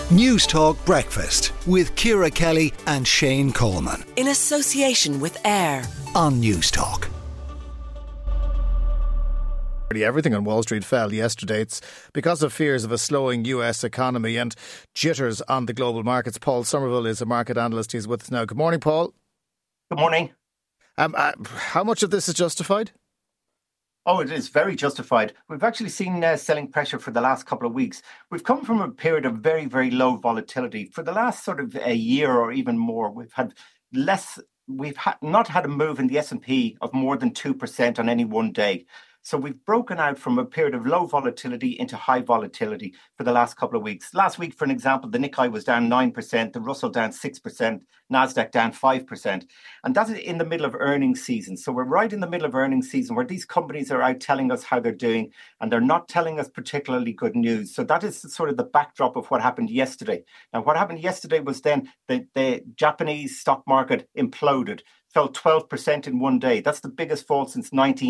News Talk Breakfast with Ciara Kelly and Shane Coleman. In association with AIR on News Talk. Everything on Wall Street fell yesterday. It's because of fears of a slowing US economy and jitters on the global markets. Paul Somerville is a market analyst. He's with us now. Good morning, Paul. Good morning. How much of this is justified? Oh, it is very justified. We've actually seen selling pressure for the last couple of weeks. We've come from a period of very, very low volatility. For the last sort of a year or even more, we've not had a move in the S&P of more than 2% on any one day. So we've broken out from a period of low volatility into high volatility for the last couple of weeks. Last week, for an example, the Nikkei was down 9%, the Russell down 6%, Nasdaq down 5%. And that is in the middle of earnings season. So we're right in the middle of earnings season where these companies are out telling us how they're doing, and they're not telling us particularly good news. So that is sort of the backdrop of what happened yesterday. Now, what happened yesterday was then the Japanese stock market imploded. Fell 12% in one day. That's the biggest fall since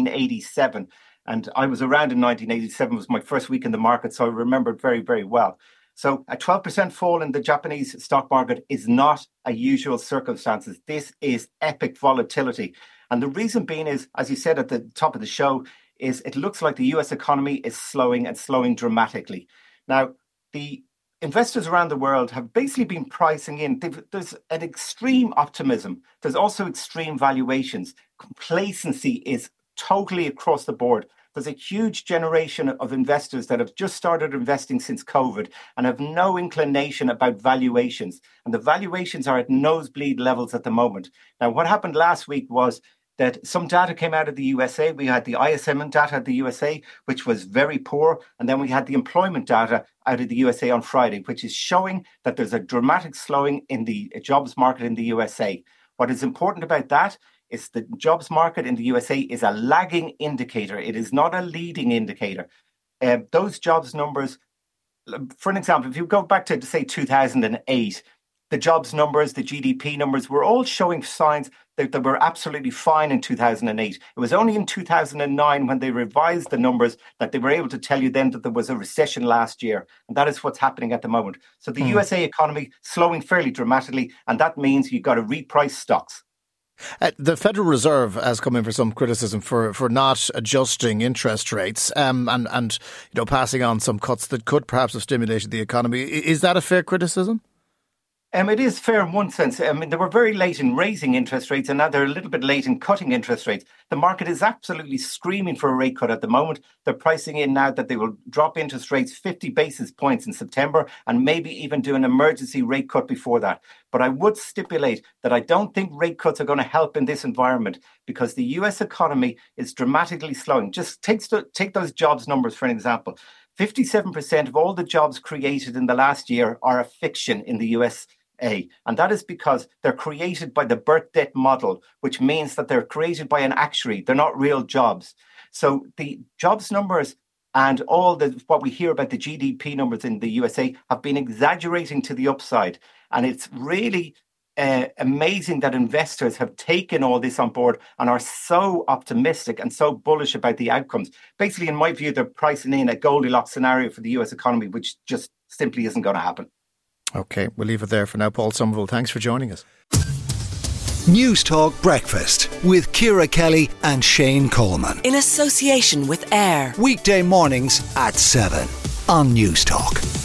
1987. And I was around in 1987. It was my first week in the market, so I remember it very, very well. So a 12% fall in the Japanese stock market is not a usual circumstances. This is epic volatility. And the reason being is, as you said at the top of the show, is it looks like the US economy is slowing and slowing dramatically. Now, the investors around the world have basically been pricing in. There's an extreme optimism. There's also extreme valuations. Complacency is totally across the board. There's a huge generation of investors that have just started investing since COVID and have no inclination about valuations. And the valuations are at nosebleed levels at the moment. Now, what happened last week was that some data came out of the USA. We had the ISM data of the USA, which was very poor. And then we had the employment data out of the USA on Friday, which is showing that there's a dramatic slowing in the jobs market in the USA. What is important about that is the jobs market in the USA is a lagging indicator. It is not a leading indicator. Those jobs numbers, for an example, if you go back to, say, 2008, the jobs numbers, the GDP numbers were all showing signs that they were absolutely fine in 2008. It was only in 2009 when they revised the numbers that they were able to tell you then that there was a recession last year. And that is what's happening at the moment. So the USA economy slowing fairly dramatically, and that means you've got to reprice stocks. The Federal Reserve has come in for some criticism for not adjusting interest rates and passing on some cuts that could perhaps have stimulated the economy. Is that a fair criticism? It is fair in one sense. I mean, they were very late in raising interest rates and now they're a little bit late in cutting interest rates. The market is absolutely screaming for a rate cut at the moment. They're pricing in now that they will drop interest rates 50 basis points in September and maybe even do an emergency rate cut before that. But I would stipulate that I don't think rate cuts are going to help in this environment because the US economy is dramatically slowing. Just take those jobs numbers for an example. 57% of all the jobs created in the last year are a fiction in the USA. And that is because they're created by the birth debt model, which means that they're created by an actuary. They're not real jobs. So the jobs numbers and all what we hear about the GDP numbers in the USA have been exaggerating to the upside. And it's really amazing that investors have taken all this on board and are so optimistic and so bullish about the outcomes. Basically, in my view, they're pricing in a Goldilocks scenario for the US economy, which just simply isn't going to happen. OK, we'll leave it there for now. Paul Somerville, thanks for joining us. News Talk Breakfast with Ciara Kelly and Shane Coleman. In association with AIR. Weekday mornings at 7 on News Talk.